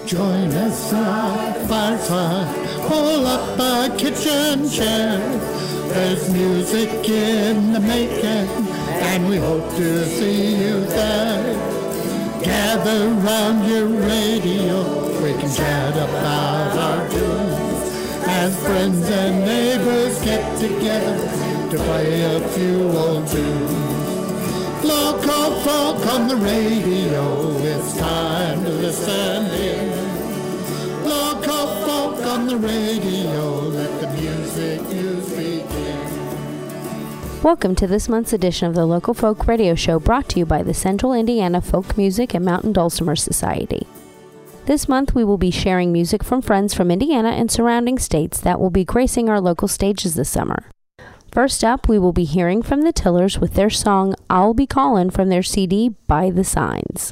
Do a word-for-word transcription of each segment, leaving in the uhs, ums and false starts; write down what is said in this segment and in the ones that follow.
Join us at the fireside, pull up a kitchen chair. There's music in the making, and we hope to see you there. Gather round your radio, we can chat about our tunes. As friends and neighbors get together to play a few old tunes. Local folk on the radio, it's time to listen in. Local folk on the radio, let the music news begin. Welcome to this month's edition of the Local Folk Radio Show, brought to you by the Central Indiana Folk Music and Mountain Dulcimer Society. This month we will be sharing music from friends from Indiana and surrounding states that will be gracing our local stages this summer. First up, we will be hearing from the Tillers with their song I'll Be Callin' from their C D By the Signs.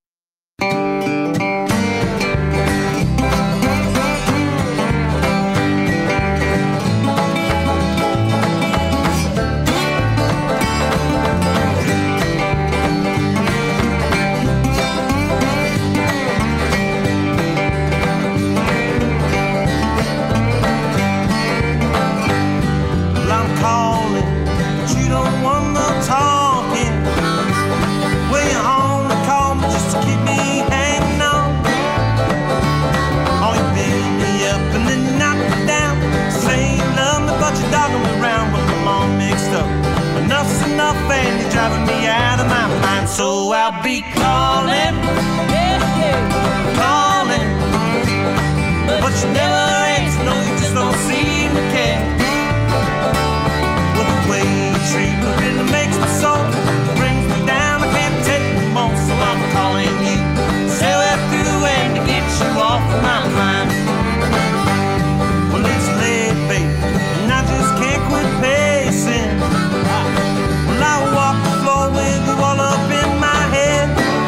And you're driving me out of my mind. So I'll be calling, yeah, yeah, calling, but you never answer, no, you just don't seem to care. Well, the way you treat me really makes me so, brings me down, I can't take no more. So I'm calling you, say we're through and to get you off of my mind. Well, it's late, baby, and I just can't quit pacing. I walk the floor with you all up in my head.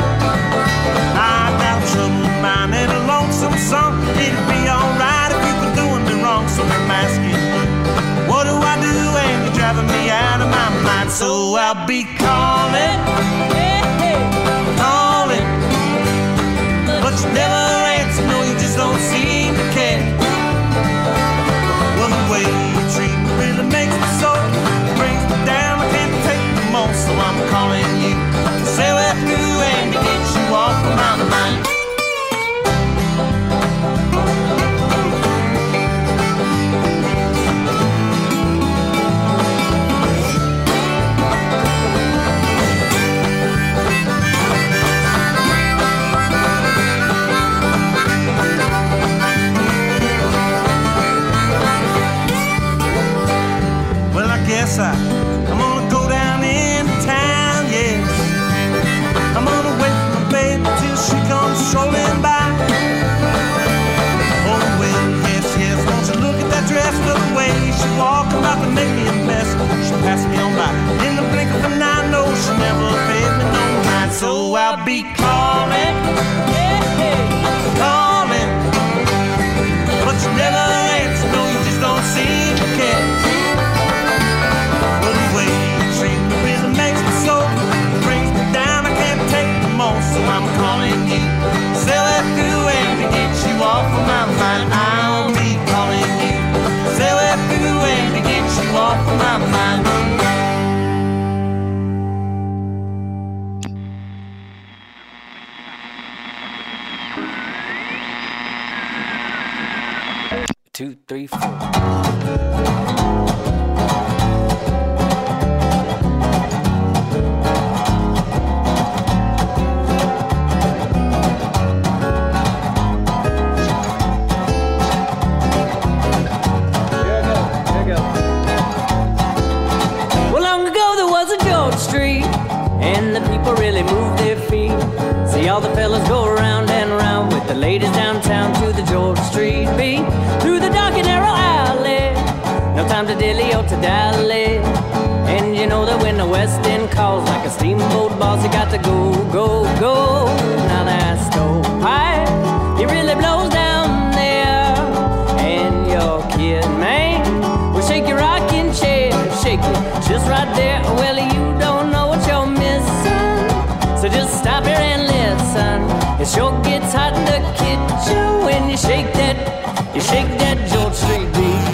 I got trouble mind and a lonesome song. It'd be alright if you were doing me wrong. So I'm asking you, what do I do when you're driving me out of my mind? So I'll be calling, calling, but you never answer, no, you just don't seem to care. Well, the way you treat me really makes me so, brings me down, I can't take no more. So I'm calling you to say we're through and to get you off of my mind. Well, I guess I, I'm gonna go down into town, yes. I'm gonna wait for my baby till she comes strolling by. Oh, well, yes, yes, won't you look at that dress, look the way she walking, about to make me a mess. She passed me on by in the blink of an eye, no, she never paid me no mind. So I'll be calling, yeah, calling, but you never answer, no, you just don't seem to care. Well, the way you treat me really makes me so, brings me down, I can't take no more. So I'm calling you, say we're through and to get you off of my mind. I'll be calling you, say we're through and to get you off of my mind. Two, three, four. And the people really move their feet. See all the fellas go around and around with the ladies downtown to the George Street beat. Through the dark and narrow alley, no time to dilly or to dally. And you know that when the West End calls like a steamboat boss, you got to go, go, go. Now that stovepipe, it really blows down there. And your kid, man, will shake your rocking chair, shake it just right there. Well, you don't know what you're missing, so just stop here and listen. It sure gets hot in the kitchen shake that, you shake that George Street beat.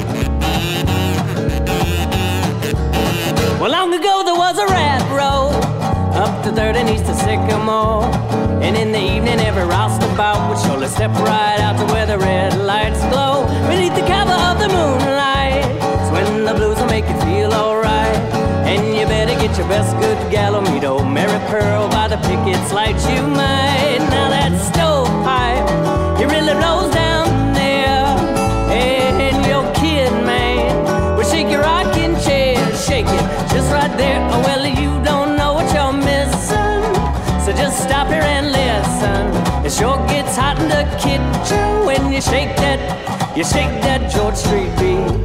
Well, long ago there was a rat road up to third and east of Sycamore, and in the evening every roustabout would surely step right out to where the red lights glow beneath the cover of the moonlight. It's when the blues will make you feel alright, and you better get your best good gal or meet old Mary Pearl by the picket's light. You might. Now that stovepipe, it really blows down there, and your kid, man, will shake your rocking chair, shake it just right there. Oh, well, you don't know what you're missing, so just stop here and listen. It sure gets hot in the kitchen when you shake that, you shake that George Street beat.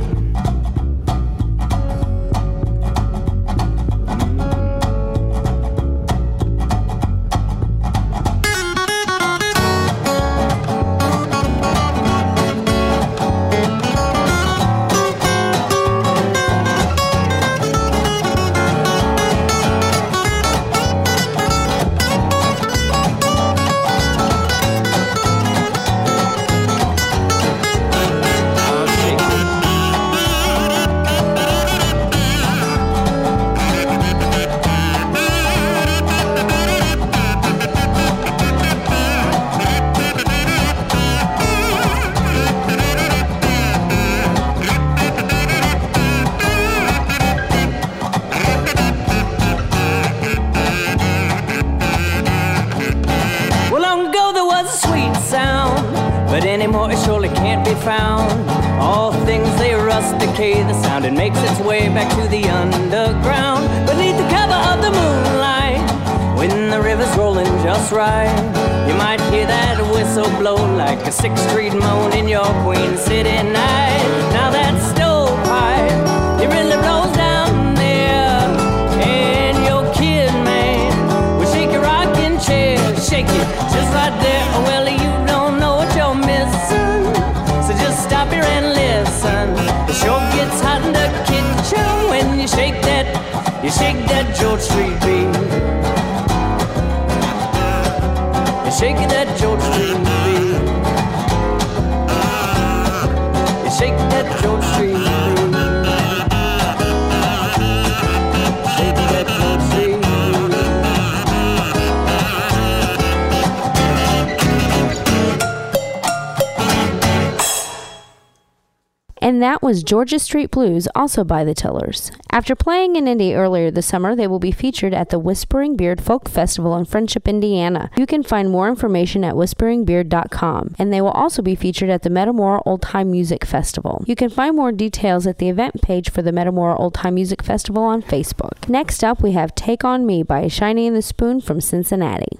But anymore it surely can't be found. All things they rust, decay, the sound it makes its way back to the underground beneath the cover of the moonlight. When the river's rolling just right, you might hear that whistle blow like a Sixth Street moan in your Queen City night. Now that stovepipe, it really blows down there, and your kid, man, will shake your rocking chair, shake it just right there. Well, you don't know what you're missing, so just stop here and listen. It sure gets hot in the kitchen when you shake that, you shake that George Street beat. You shake that George Street beat. You shake that George Street beat. Shake that George Street beat. And that was Georgia Street Blues, also by the Tillers. After playing in Indy earlier this summer, they will be featured at the Whispering Beard Folk Festival in Friendship, Indiana. You can find more information at whispering beard dot com. And they will also be featured at the Metamora Old Time Music Festival. You can find more details at the event page for the Metamora Old Time Music Festival on Facebook. Next up, we have Take On Me by Shiny and the Spoon from Cincinnati.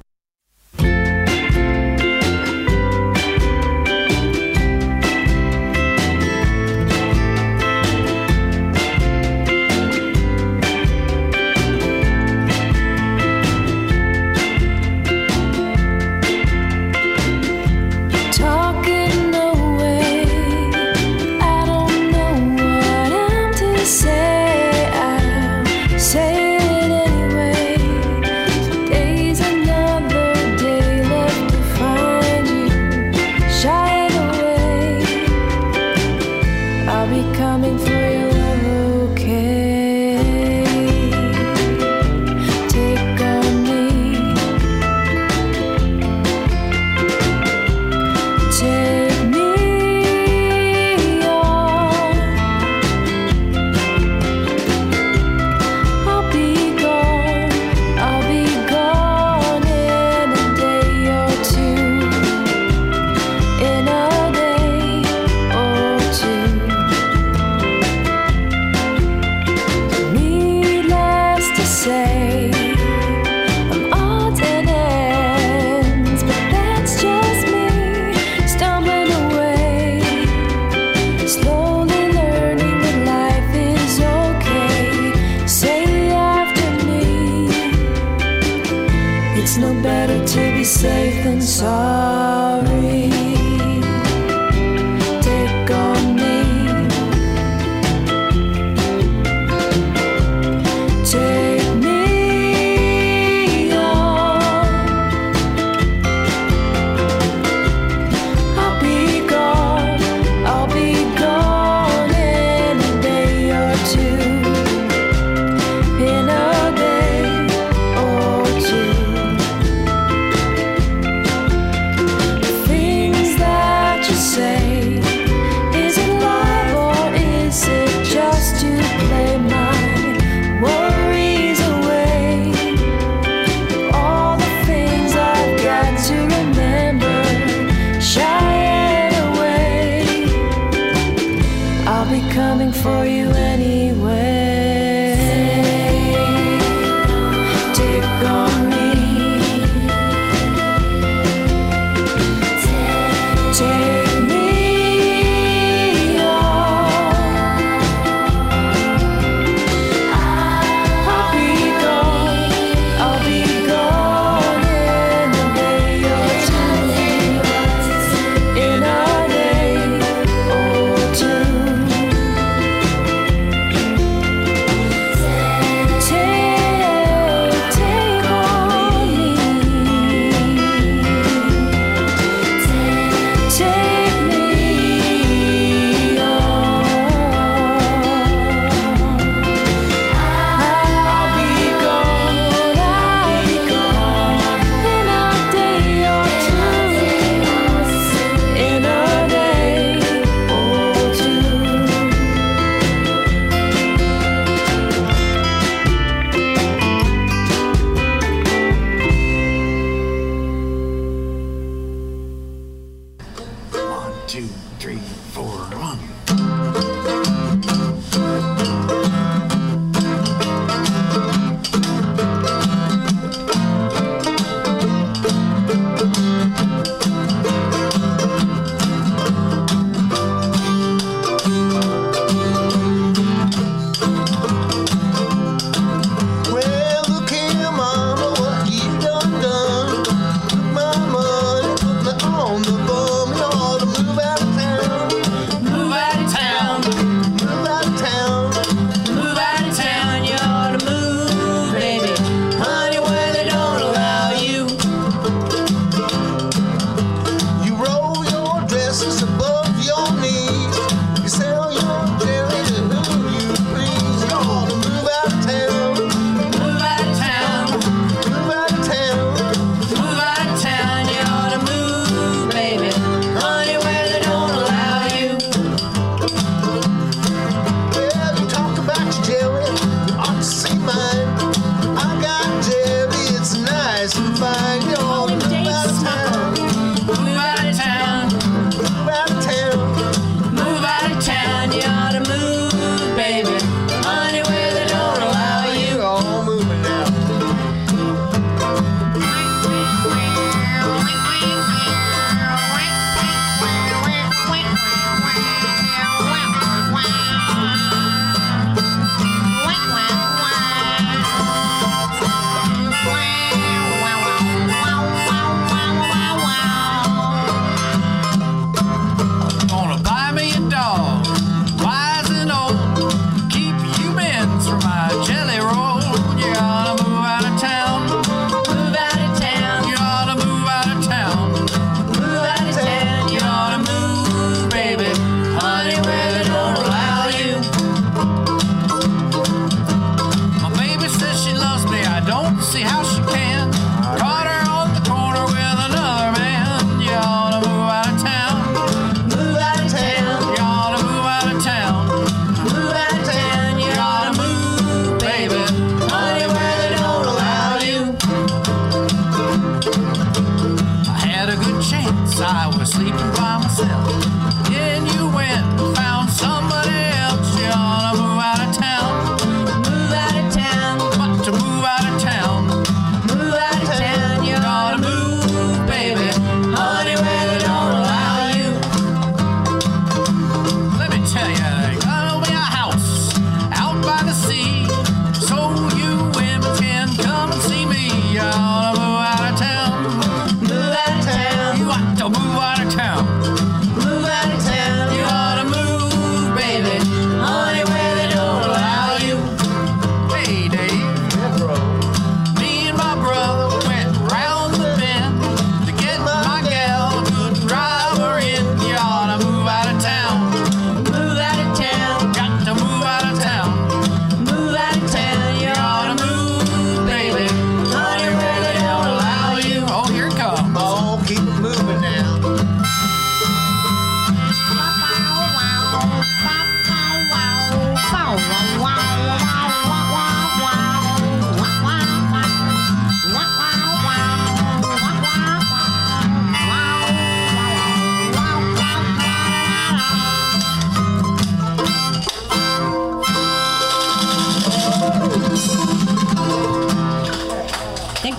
I'll be gone.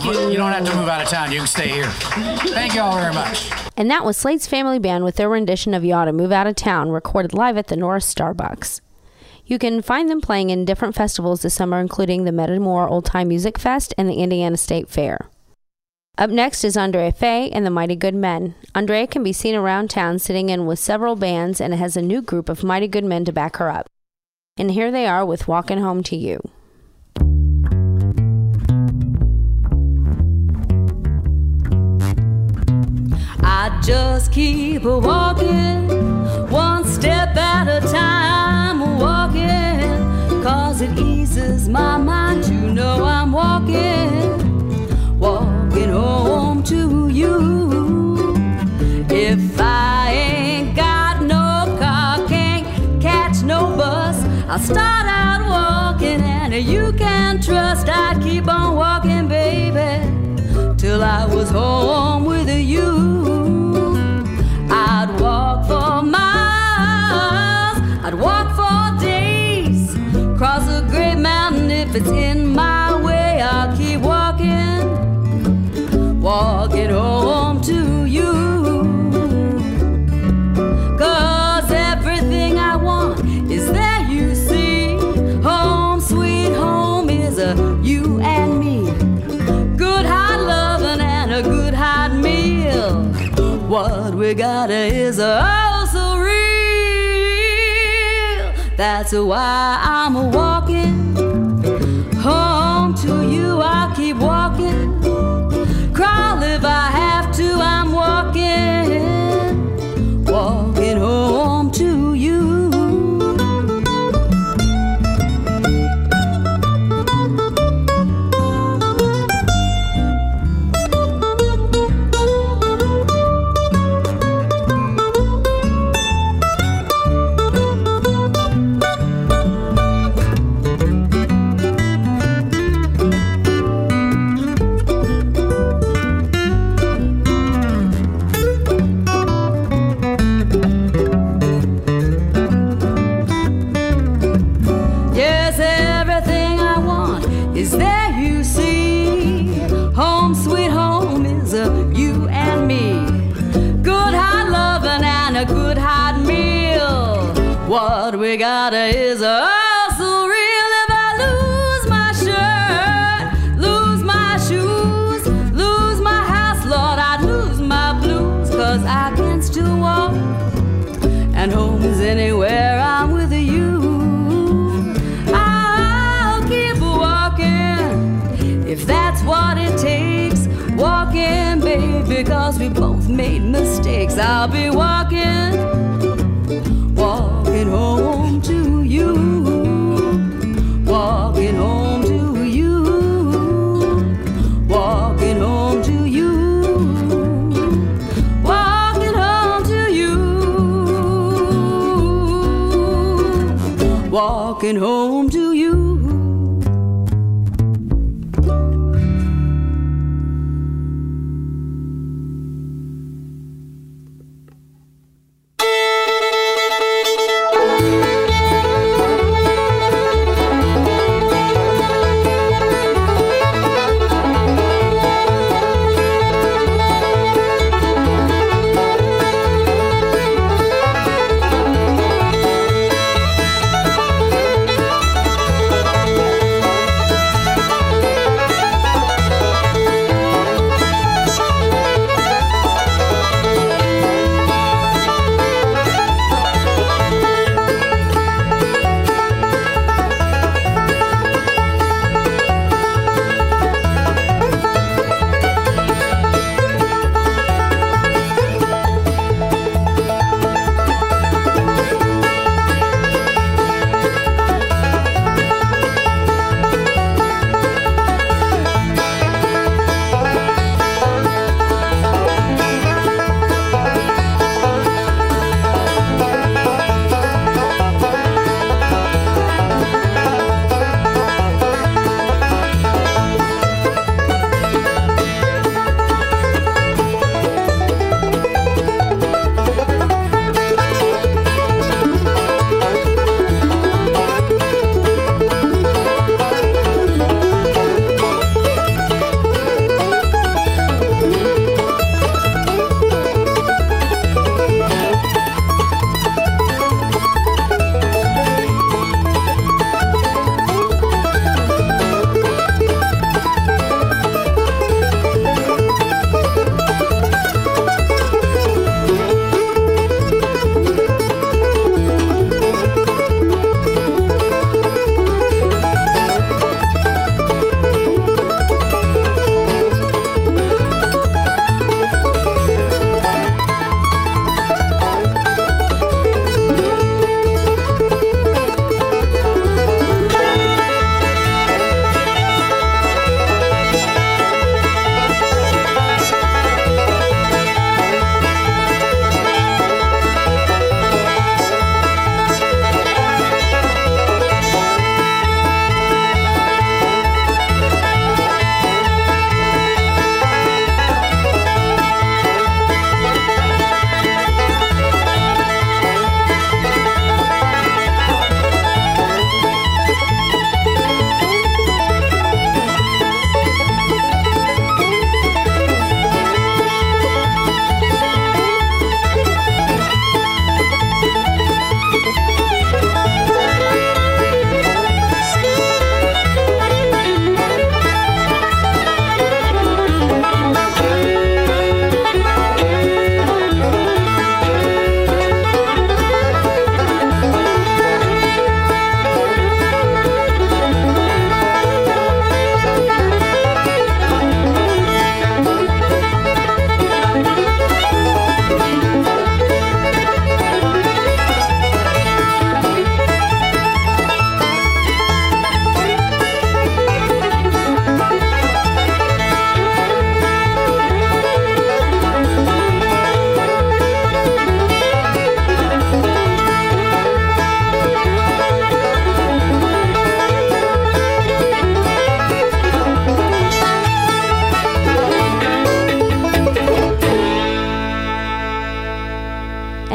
you. You don't have to move out of town. You can stay here. Thank you all very much. And that was Slate's Family Band with their rendition of You Oughta Move Out of Town, recorded live at the Norris Starbucks. You can find them playing in different festivals this summer, including the Metamora Old Time Music Fest and the Indiana State Fair. Up next is Andrea Faye and the Mighty Good Men. Andrea can be seen around town sitting in with several bands and has a new group of mighty good men to back her up. And here they are with Walking Home to You. I just keep walking, one step at a time, walking, cause it eases my mind to know I'm walking, walking home to you. If I ain't got no car, can't catch no bus, I'll start out walking and you can trust I'd keep on walking, baby, till I was home with you. I'd walk for miles, I'd walk for days, cross a great mountain if it's in my way. I'll keep walking, walking home to you. Cause everything I want is there, you see. Home, sweet home is a you and me. Good hot loving and a good hot meal. What we got is oh so real. That's why I'm walking home to you. I'll keep walking, crawl if I have to. I'm walking, walking home to you. What we got is oh so real. If I lose my shirt, lose my shoes, lose my house, Lord, I'd lose my blues. Cause I can still walk, and home is anywhere I'm with you. I'll keep walking if that's what it takes. Walking, baby, cause we both made mistakes. I'll be walking, walking home to you, walking home to you, walking home to you, walking home to you, walking home to you.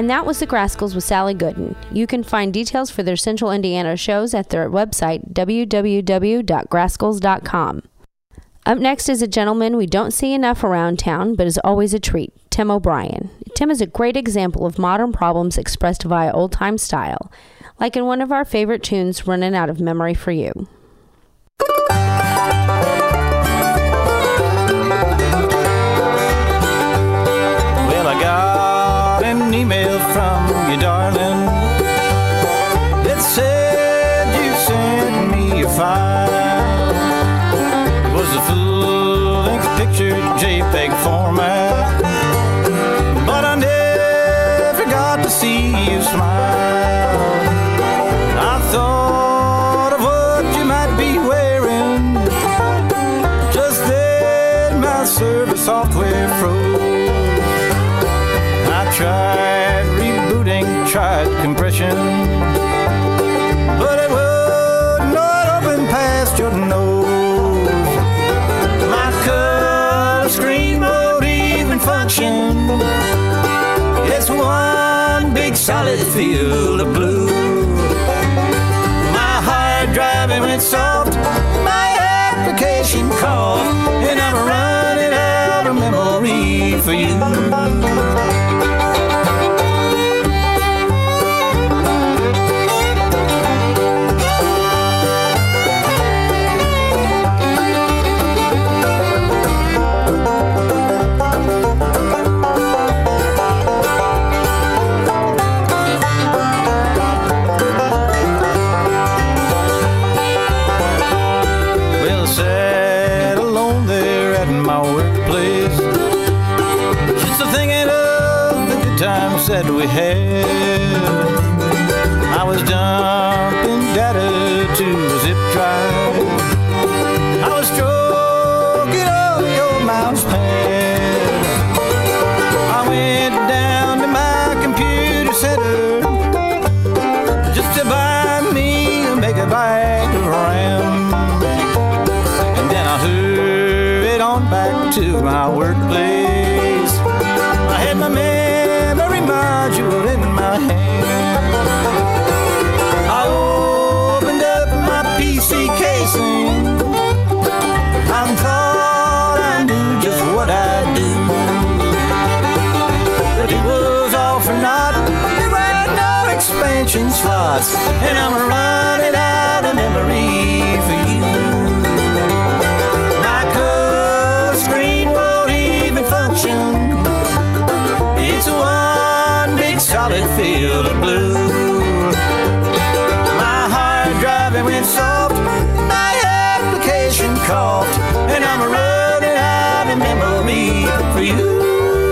And that was the Grascals with Sally Gooden. You can find details for their Central Indiana shows at their website, w w w dot grascals dot com. Up next is a gentleman we don't see enough around town, but is always a treat, Tim O'Brien. Tim is a great example of modern problems expressed via old-time style, like in one of our favorite tunes, Running Out of Memory for You. Well, I got an email from you, darling, that said you sent me a file. It was a full-length picture, JPEG format, but I never got to see you smile. I thought of what you might be wearing. Just then my server software froze. I tried rebooting, tried compression, but it would not open past your nose. My color screen won't even function. It's one big solid field of blue. My hard drive it went soft, my application coughed, and I'm running out of memory for you. That we had, I was dumping data to a zip drive. I was stroking on your mouse pad. I went down to my computer center just to buy me a megabyte of RAM, and then I hurried on back to my workplace. I had my man module in my hand. I opened up my P C casing. I thought I knew just what I'd do, but it was all for naught. There were no expansion slots, and I'm running out of memory for you. My color screen won't even function. It's one big solid field of blue. My hard drive it went soft, my application coughed, and I'm running out of memory for you.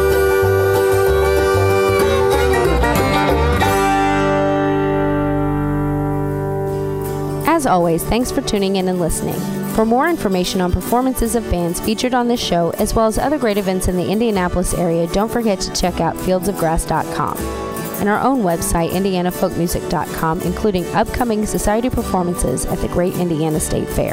As always, thanks for tuning in and listening. For more information on performances of bands featured on this show, as well as other great events in the Indianapolis area, don't forget to check out fields of grass dot com and our own website, indiana folk music dot com, including upcoming society performances at the Great Indiana State Fair.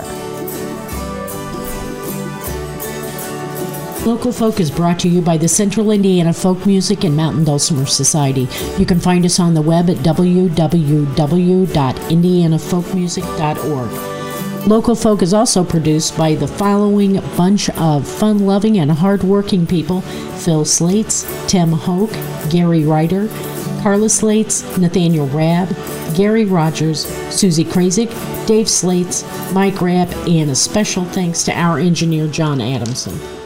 Local Folk is brought to you by the Central Indiana Folk Music and Mountain Dulcimer Society. You can find us on the web at w w w dot indiana folk music dot org. Local Folk is also produced by the following bunch of fun-loving and hard-working people: Phil Slates, Tim Hoke, Gary Ryder, Carla Slates, Nathaniel Rabb, Gary Rogers, Susie Krasik, Dave Slates, Mike Rabb, and a special thanks to our engineer, John Adamson.